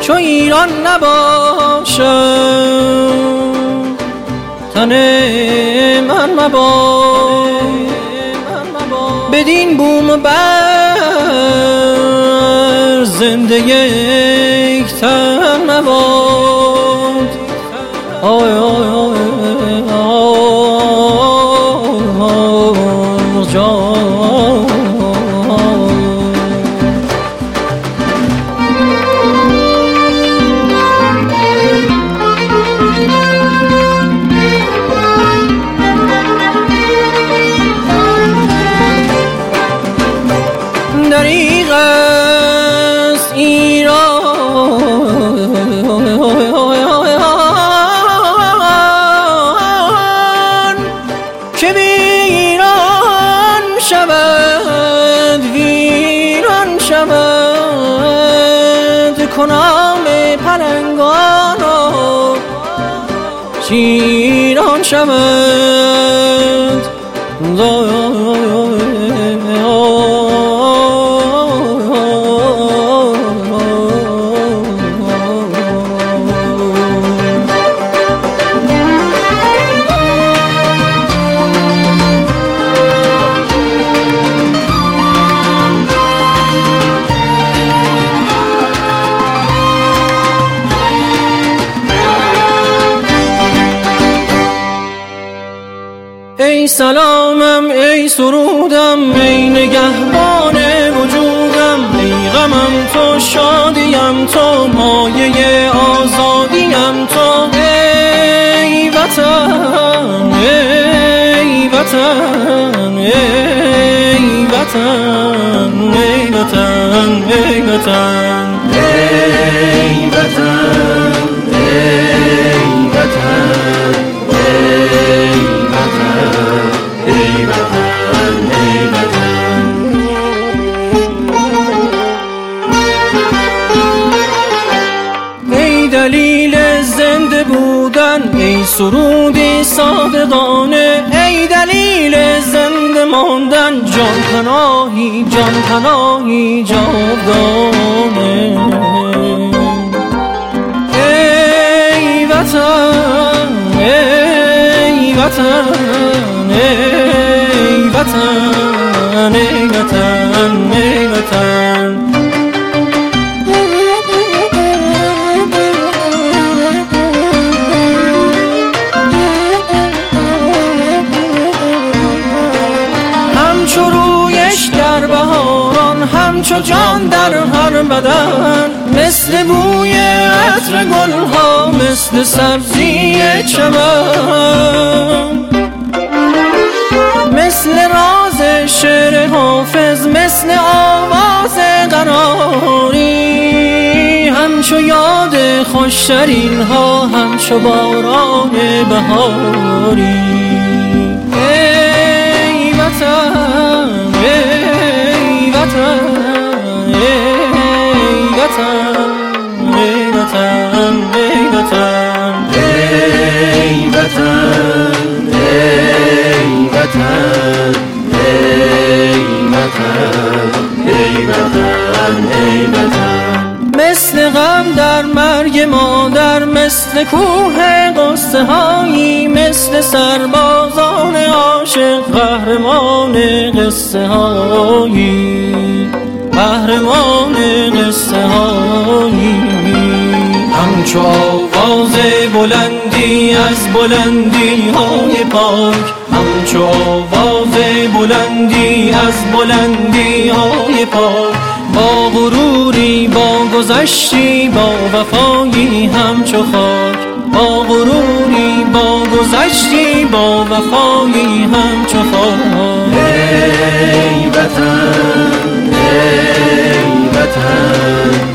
چو ایران نباشد تن من مباد بدین بوم و بر زنده یک تن مباد آی آی آی دریغ است ایران که ویران شود ویران شود کنام پلنگان و شیران شود ای سلامم ای سرودم ای نگهبان وجودم ای غمم تو شادیم تو مایه آزادیم تو ای وطن ای وطن ای وطن ای وطن ای وطن ای وطن ای وطن ای دلیل زنده بودن ای سرودی صادقانه ای دلیل زنده ماندن جان پناهی جاودانه ای وطن ای وطن ای وطن ای وطن ای وطن همچو رویش در بهاران همچو جان در هر بدن مثل بوی عطر گلها مثل سبزی چمن مثل راز شعر حافظ مثل آواز قراری همچو یاد خوشترین ها همچو باران بهاری ای وطن ای وطن ای وطن ای وطن ای وطن ای وطن ای وطن ای وطن ای وطن مثل غم در مرگ مادر مثل کوه غصه هایی مثل سربازان عاشق قهرمان قصه هایی قهرمان قصه هایی همچو آواز بلندی از بلندی های پاک همچو آواز بلندی از بلندی های پاک با غروری با گذشتی با وفایی همچو خاک با غروری با گذشتی با وفایی همچو خاک ای وطن ای وطن